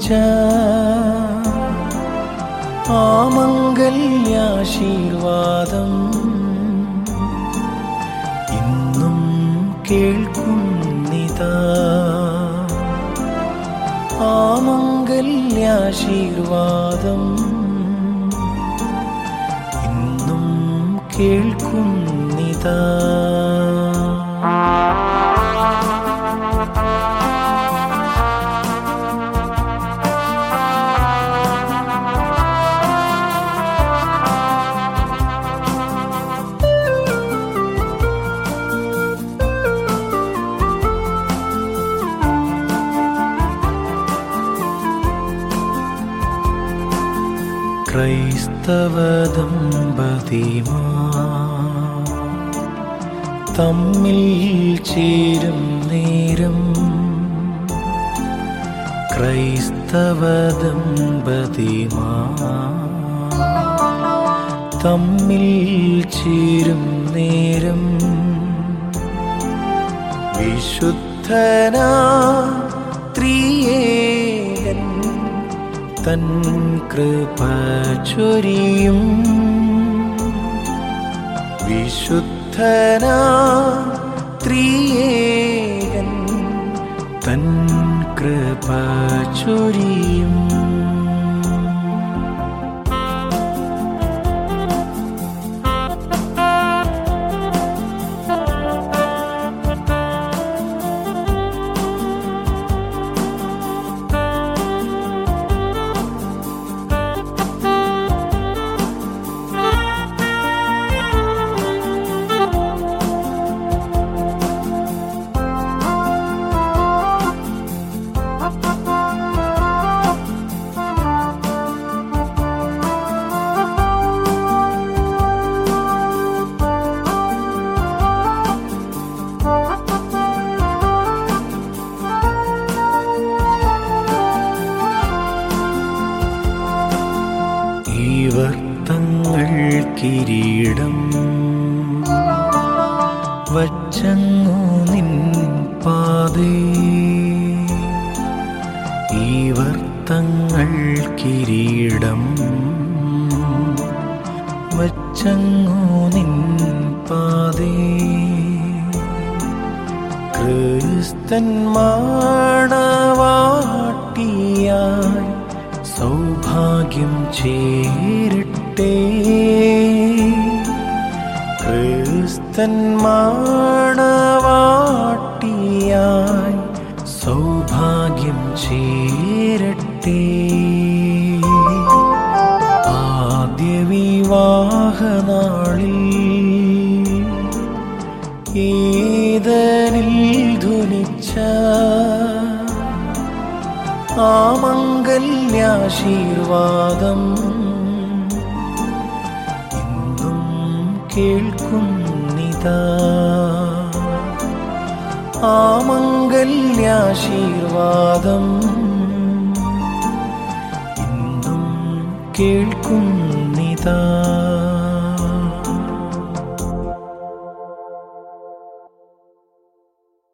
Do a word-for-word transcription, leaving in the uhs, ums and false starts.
ധുനിച്ച ആ മംഗല്യാശീർവാദം ഇന്നും കേൾക്കുന്നിതാ. ആ മംഗല്യാശീർവാദം ഇന്നും കേൾക്കുന്നിതാ. ക്രൈസ്തവ ദമ്പതിമാർ തമ്മിൽ ചേരും നേരം, ക്രൈസ്തവ ദമ്പതിമാർ തമ്മിൽ ചേരും നേരം, വിശുദ്ധനാ ത്രിയേകൻ തൻ കൃപ ചൊരിയും. വിശുദ്ധനാ ത്രിയേകൻ തൻ കൃപ ചൊരിയും. ഇവർ തങ്ങൾ കിരീടം വച്ചങ്ങു നിൻ പാതേ, ഇവർ തങ്ങൾ കിരീടം വച്ചങ്ങു നിൻ പാതേ. ക്രിസ്തൻ മണവാട്ടിയായി സൗഭാഗ്യം ചേരട്ടെ. ക്രിസ്തൻ മണവാട്ടിയായി സൗഭാഗ്യം ചേരട്ടെ. ആദ്യ വിവാഹനാളിൽ ഏദനിൽ ധുനിച്ച ആ മംഗല്യാശീർവാദം ഇന്നും കേൾക്കുന്നിതാ. ആ മംഗല്യാശീർവാദം ഇന്നും കേൾക്കുന്നിതാ.